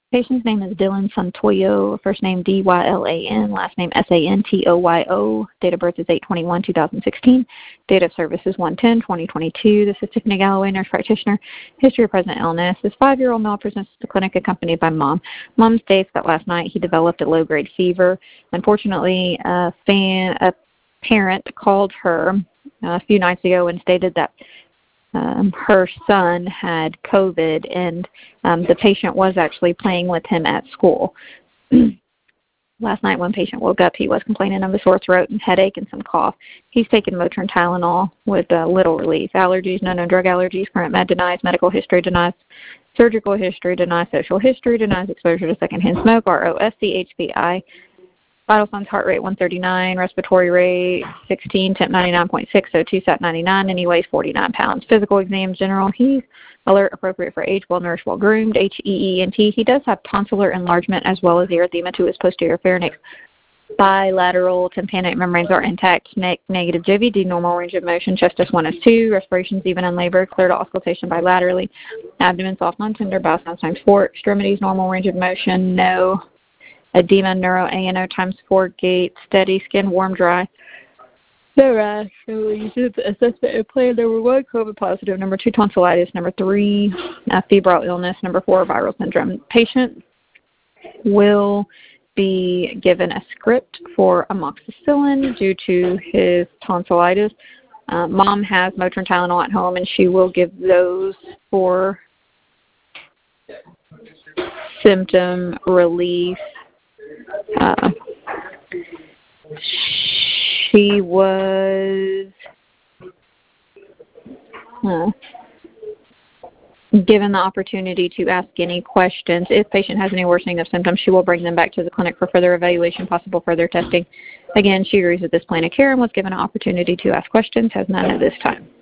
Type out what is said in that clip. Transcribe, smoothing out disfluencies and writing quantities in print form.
Patient's name is Dylan Santoyo, first name Dylan, last name Santooyo. Date of birth is 8/21/2016. Date of service is 1/10/2022. This is Tiffany Galloway, nurse practitioner. History of present illness. This 5-year-old male presents to the clinic accompanied by mom. Mom states that last night he developed a low-grade fever. Unfortunately, a parent called her a few nights ago and stated that her son had COVID, and the patient was actually playing with him at school. Last night when patient woke up, he was complaining of a sore throat and headache and some cough. He's taken Motrin Tylenol with little relief. Allergies, no known drug allergies. Current med denies. Medical history denies. Surgical history denies. Social history denies. Exposure to secondhand smoke. ROSC, HPI. Vital signs: heart rate 139, respiratory rate 16, temp 99.6, O2 sat 99, and he weighs 49 pounds. Physical exam general, he's alert, appropriate for age, well nourished, well groomed. HEENT, he does have tonsillar enlargement as well as erythema to his posterior pharynx. Bilateral tympanic membranes are intact. Neck negative JVD, normal range of motion. Chest S1, S2, respirations even unlabored, clear to auscultation bilaterally. Abdomen soft, non-tender, bowel sounds times 4. Extremities, normal range of motion, no edema, neuro, ANO times 4, gait, steady, skin warm, dry. No rash, no lesions. Assessment and plan: number 1, COVID positive. Number 2, tonsillitis. Number 3, febrile illness. Number 4, viral syndrome. Patient will be given a script for amoxicillin due to his tonsillitis. Mom has Motrin Tylenol at home, and she will give those for symptom relief. She was given the opportunity to ask any questions. If patient has any worsening of symptoms, she will bring them back to the clinic for further evaluation, possible further testing. Again, she agrees with this plan of care and was given an opportunity to ask questions, has none at this time.